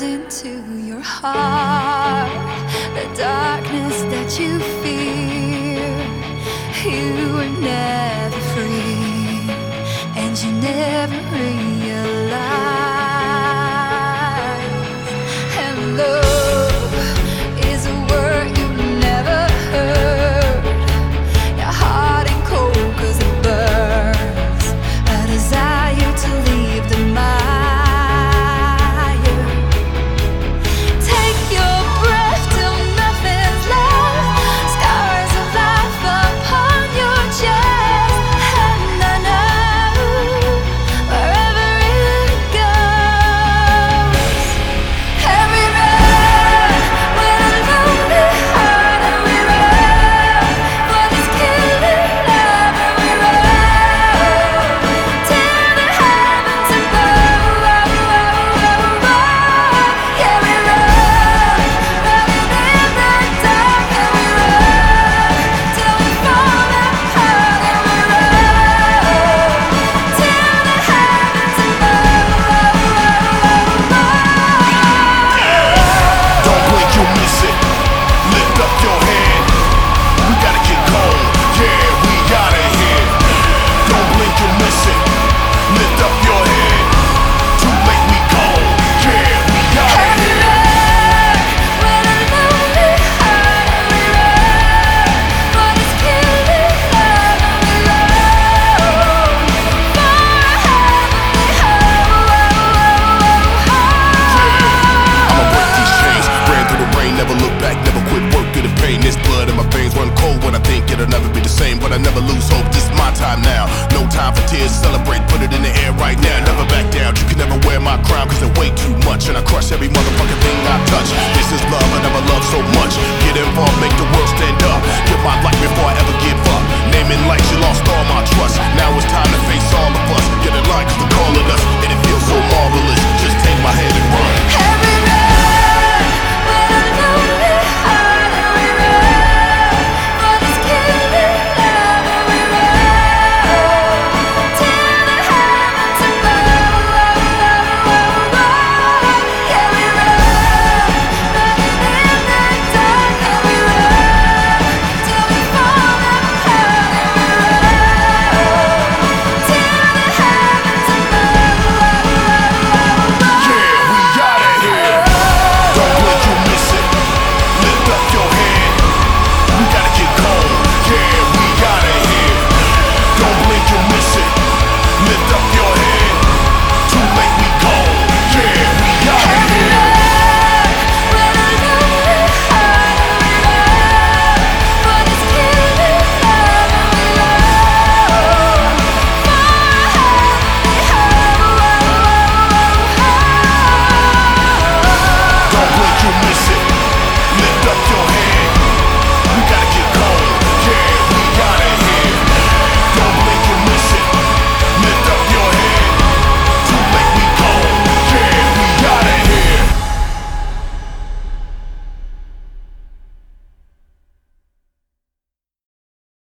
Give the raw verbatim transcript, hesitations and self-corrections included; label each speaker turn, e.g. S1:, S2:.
S1: burns into your heart, the darkness that you fear. You were never free, and you never realized. And love is a word you never heard. Your heart ain't cold 'cause it burns, a desire to leave the mire. Take your breath till nothing's left, scars of life upon your chest. And I know wherever it goes, every run with a lonely heart, and we run for this killing love, and we run till the heavens above. Yeah, we run, running in the dark, and we run till we fall apart, and we run till the heavens above.
S2: Don't blink, you'll miss it. Lift up your head. We gotta get going. Yeah, we gotta hit. Don't blink, you'll miss it. Lift up your head. Too late, we gone. Yeah, we gotta hit.
S1: With a lonely heart, and we run for this killing love, and we run for a heavenly home.
S2: I'ma break these chains. Ran through the rain, never look back, never quit work through the pain. This blood in my veins run cold when I think it'll never be the same. But I never lose hope, this is my time now. No time for tears, celebrate, put it in the air right now. Never back down, you can never wear my crown, 'cause they weigh too much, and I crush every motherfucking thing I touch. This is love,